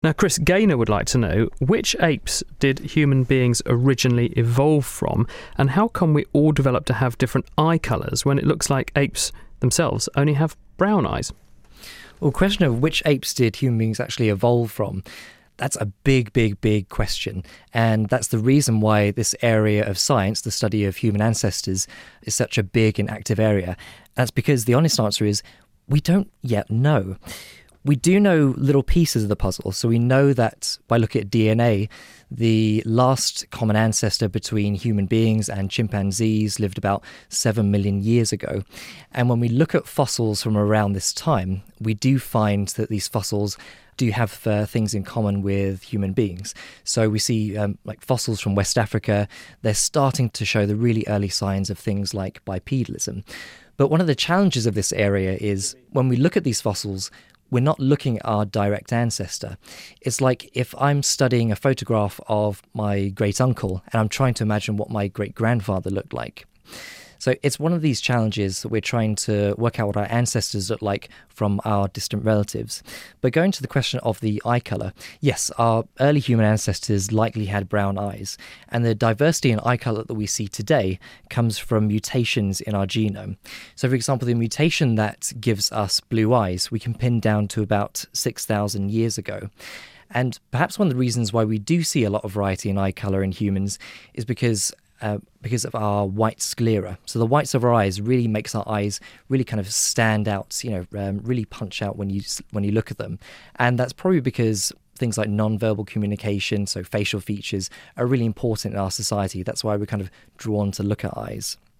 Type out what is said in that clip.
Now, Chris Gaynor would like to know, which apes did human beings originally evolve from, and how come we all develop to have different eye colours when it looks like apes themselves only have brown eyes? Well, question of which apes did human beings actually evolve from? That's a big, big, big question. And that's the reason why this area of science, the study of human ancestors, is such a big and active area. That's because the honest answer is we don't yet know. We do know little pieces of the puzzle. So we know that by looking at DNA, the last common ancestor between human beings and chimpanzees lived about 7 million years ago. And when we look at fossils from around this time, we do find that these fossils do have things in common with human beings. So we see like fossils from West Africa, they're starting to show the really early signs of things like bipedalism. But one of the challenges of this area is when we look at these fossils, we're not looking at our direct ancestor. It's like if I'm studying a photograph of my great uncle and I'm trying to imagine what my great grandfather looked like. So it's one of these challenges that we're trying to work out what our ancestors look like from our distant relatives. But going to the question of the eye colour, yes, our early human ancestors likely had brown eyes, and the diversity in eye colour that we see today comes from mutations in our genome. So for example, the mutation that gives us blue eyes, we can pin down to about 6,000 years ago. And perhaps one of the reasons why we do see a lot of variety in eye colour in humans is because of our white sclera. So the whites of our eyes really makes our eyes really kind of stand out, really punch out when you look at them. And that's probably because things like non-verbal communication, so facial features, are really important in our society. That's why we're kind of drawn to look at eyes.